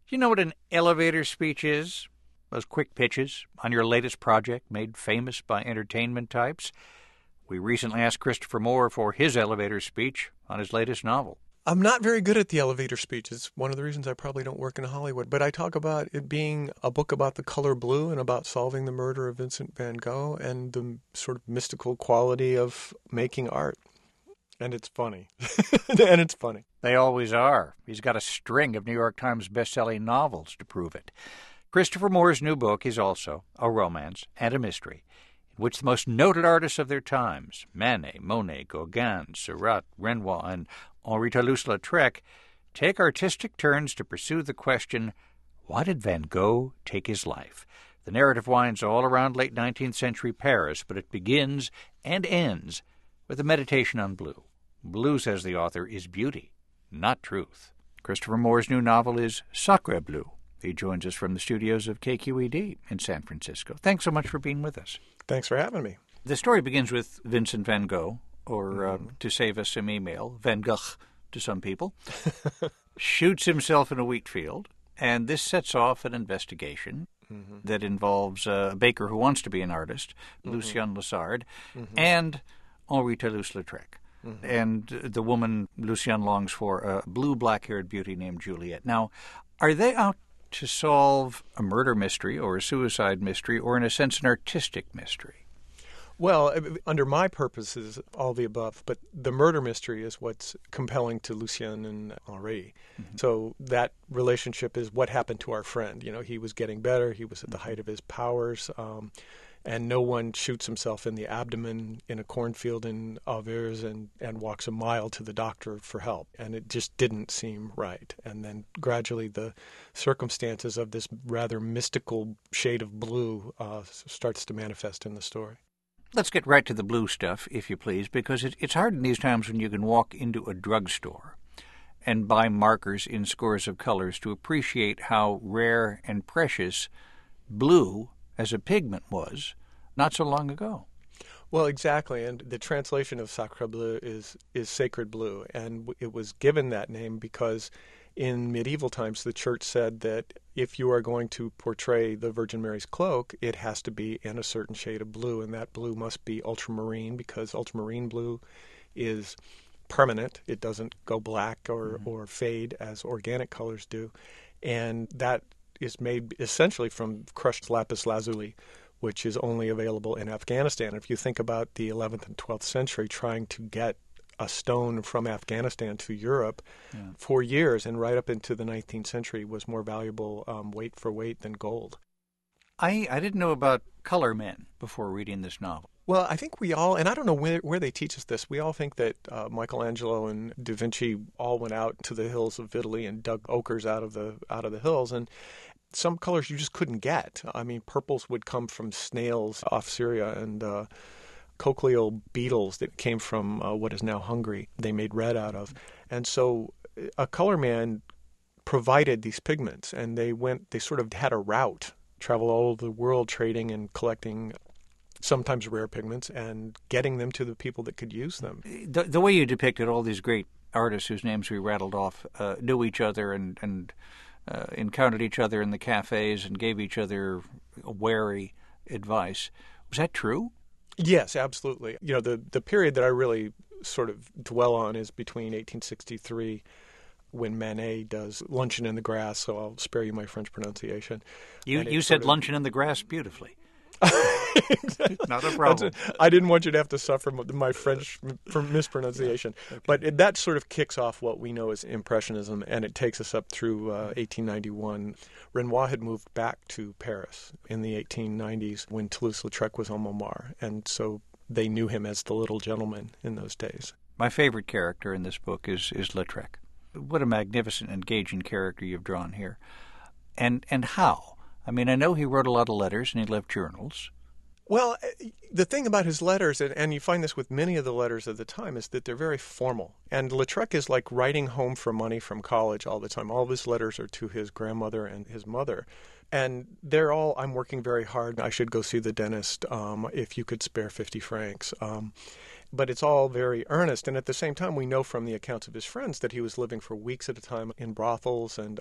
You know what an elevator speech is? Those quick pitches on your latest project made famous by entertainment types. We recently asked Christopher Moore for his elevator speech on his latest novel. I'm not very good at the elevator speech. It's one of the reasons I probably don't work in Hollywood. But I talk about it being a book about the color blue and about solving the murder of Vincent van Gogh and the sort of mystical quality of making art. And it's funny. And it's funny. They always are. He's got a string of New York Times best-selling novels to prove it. Christopher Moore's new book is also a romance and a mystery, in which the most noted artists of their times, Manet, Monet, Gauguin, Seurat, Renoir, and Henri Toulouse-Lautrec, take artistic turns to pursue the question, why did Van Gogh take his life? The narrative winds all around late 19th century Paris, but it begins and ends with a meditation on blue. Blue, says the author, is beauty, not truth. Christopher Moore's new novel is Sacre Bleu. He joins us from the studios of KQED in San Francisco. Thanks so much for being with us. Thanks for having me. The story begins with Vincent van Gogh, or to save us some email, Van Gogh to some people, shoots himself in a wheat field, and this sets off an investigation that involves a baker who wants to be an artist, Lucien Lessard, and Henri Toulouse-Lautrec. And the woman Lucien longs for, a blue black-haired beauty named Juliette. Now, are they out to solve a murder mystery or a suicide mystery or, in a sense, an artistic mystery? Well, under my purposes, all the above. But the murder mystery is what's compelling to Lucien and Henri. So that relationship is what happened to our friend. You know, he was getting better. He was at the height of his powers. And no one shoots himself in the abdomen in a cornfield in Alvers and walks a mile to the doctor for help. And it just didn't seem right. And then gradually the circumstances of this rather mystical shade of blue starts to manifest in the story. Let's get right to the blue stuff, if you please, because it's hard in these times when you can walk into a drugstore and buy markers in scores of colors to appreciate how rare and precious blue as a pigment was not so long ago. Well, exactly, and the translation of Sacre Bleu is sacred blue, and it was given that name because in medieval times the church said that if you are going to portray the Virgin Mary's cloak, it has to be in a certain shade of blue, and that blue must be ultramarine because ultramarine blue is permanent. It doesn't go black or fade as organic colors do, and that is made essentially from crushed lapis lazuli, which is only available in Afghanistan. If you think about the 11th and 12th century trying to get a stone from Afghanistan to Europe for years and right up into the 19th century was more valuable weight for weight than gold. I didn't know about color men before reading this novel. Well, I think we all, and I don't know where they teach us this, we all think that Michelangelo and Da Vinci all went out to the hills of Italy and dug ochres out of the hills, and some colors you just couldn't get. I mean, purples would come from snails off Syria, and cochleal beetles that came from what is now Hungary, they made red out of. And so a color man provided these pigments, and they sort of had a route, travel all over the world trading and collecting sometimes rare pigments and getting them to the people that could use them. The way you depicted all these great artists whose names we rattled off knew each other and encountered each other in the cafes and gave each other wary advice. Was that true? Yes, absolutely. You know, the period that I really sort of dwell on is between 1863, when Manet does Luncheon in the Grass, so I'll spare you my French pronunciation. You said Luncheon in the Grass beautifully. Not a problem. I didn't want you to have to suffer my French mispronunciation. Yeah. Okay. But that sort of kicks off what we know as Impressionism, and it takes us up through 1891. Renoir had moved back to Paris in the 1890s when Toulouse-Lautrec was on Montmartre, and so they knew him as the little gentleman in those days. My favorite character in this book is Lautrec. What a magnificent, engaging character you've drawn here. And how? I mean, I know he wrote a lot of letters and he left journals. Well, the thing about his letters, and you find this with many of the letters of the time, is that they're very formal. And Lautrec is like writing home for money from college all the time. All of his letters are to his grandmother and his mother. And they're all, I'm working very hard. I should go see the dentist if you could spare 50 francs. But it's all very earnest. And at the same time, we know from the accounts of his friends that he was living for weeks at a time in brothels. And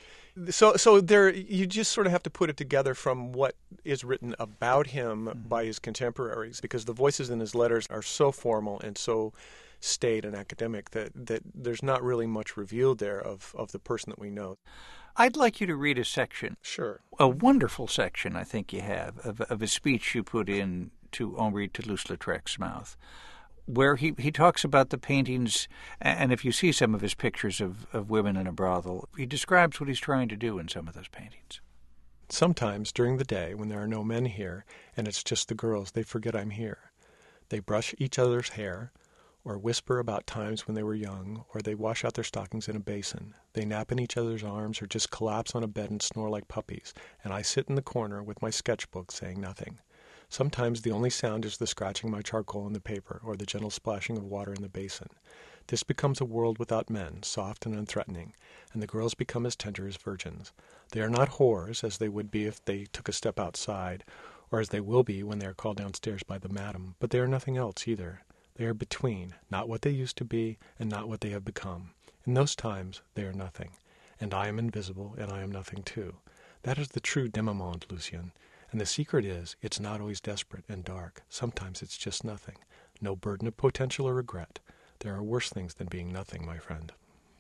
so there, you just sort of have to put it together from what is written about him by his contemporaries, because the voices in his letters are so formal and so staid and academic that there's not really much revealed there of the person that we know. I'd like you to read a section. Sure. A wonderful section, I think you have, of a speech you put in to Henri Toulouse-Lautrec's mouth, where he talks about the paintings, and if you see some of his pictures of women in a brothel, he describes what he's trying to do in some of those paintings. Sometimes during the day, when there are no men here, and it's just the girls, they forget I'm here. They brush each other's hair, or whisper about times when they were young, or they wash out their stockings in a basin. They nap in each other's arms or just collapse on a bed and snore like puppies, and I sit in the corner with my sketchbook saying nothing. Sometimes the only sound is the scratching of my charcoal in the paper or the gentle splashing of water in the basin. This becomes a world without men, soft and unthreatening, and the girls become as tender as virgins. They are not whores, as they would be if they took a step outside, or as they will be when they are called downstairs by the madam, but they are nothing else either. They are between, not what they used to be and not what they have become. In those times they are nothing, and I am invisible, and I am nothing too. That is the true demi-monde, Lucien. And the secret is, it's not always desperate and dark. Sometimes it's just nothing. No burden of potential or regret. There are worse things than being nothing, my friend.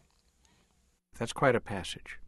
That's quite a passage.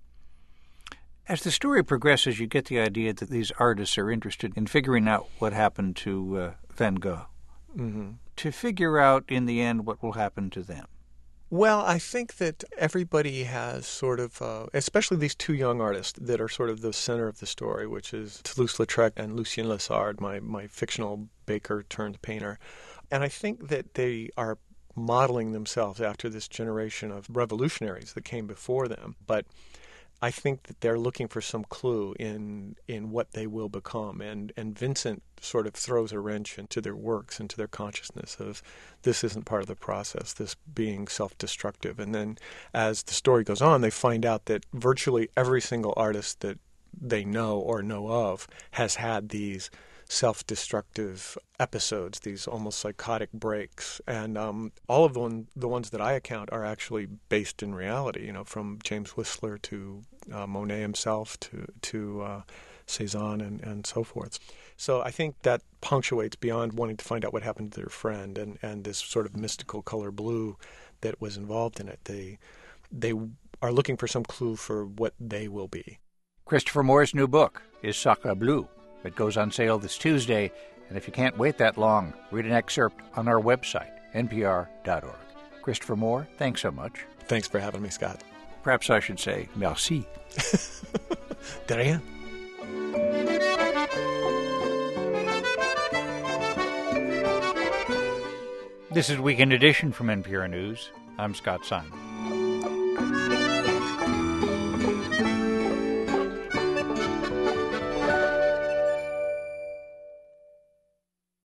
As the story progresses, you get the idea that these artists are interested in figuring out what happened to Van Gogh. Mm-hmm. To figure out, in the end, what will happen to them. Well, I think that everybody has sort of, especially these two young artists that are sort of the center of the story, which is Toulouse-Lautrec and Lucien Lessard, my fictional baker turned painter. And I think that they are modeling themselves after this generation of revolutionaries that came before them. But I think that they're looking for some clue in what they will become. And Vincent sort of throws a wrench into their works, into their consciousness of this isn't part of the process, this being self-destructive. And then as the story goes on, they find out that virtually every single artist that they know or know of has had these self-destructive episodes, these almost psychotic breaks. And all of the ones that I account are actually based in reality, from James Whistler to Monet himself to Cézanne and so forth. So I think that punctuates beyond wanting to find out what happened to their friend and this sort of mystical color blue that was involved in it. They are looking for some clue for what they will be. Christopher Moore's new book is Sacre Bleu. It goes on sale this Tuesday, and if you can't wait that long, read an excerpt on our website, npr.org. Christopher Moore, thanks so much. Thanks for having me, Scott. Perhaps I should say merci. De rien. This is Weekend Edition from NPR News. I'm Scott Simon.